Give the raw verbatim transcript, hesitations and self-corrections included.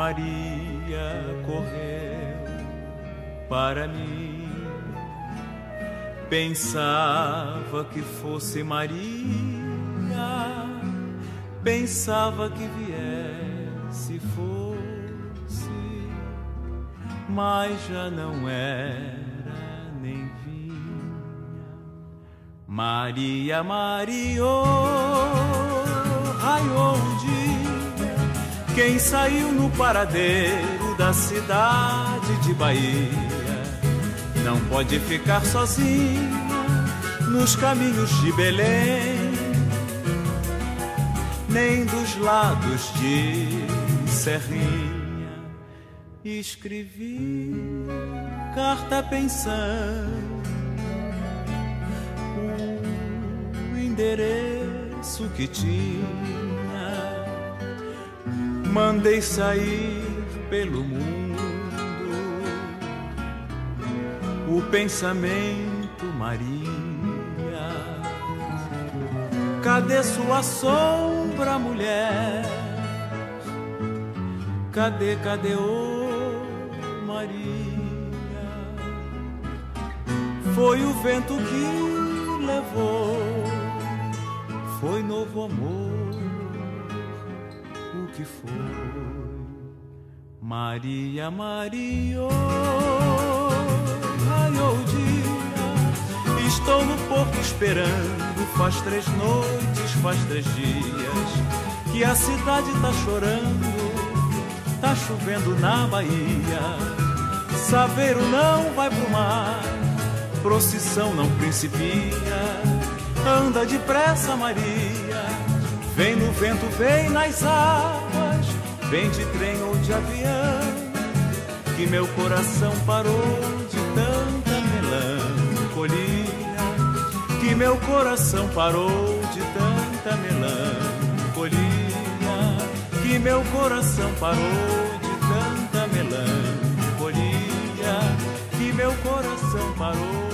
Maria correu para mim. Pensava que fosse Maria, pensava que viesse fosse, mas já não era nem vinha. Maria, Maria, raiou um dia, quem saiu no paradeiro da cidade de Bahia não pode ficar sozinha nos caminhos de Belém, nem dos lados de Serrinha. Escrevi carta pensando o endereço que tinha, mandei sair pelo mundo o pensamento, Maria. Cadê sua sombra, mulher? Cadê, cadê, ô Maria? Foi o vento que levou, foi novo amor, o que foi? Maria, Maria, raiou o dia, estou no porto esperando, faz três noites, faz três dias, que a cidade tá chorando, tá chovendo na Bahia. Saveiro não vai pro mar, procissão não principia, anda depressa, Maria, vem no vento, vem nas águas, vem de trem ou de avião, que meu coração parou de tanta melancolia, que meu coração parou de tanta melancolia, que meu coração parou de tanta melancolia, que meu coração parou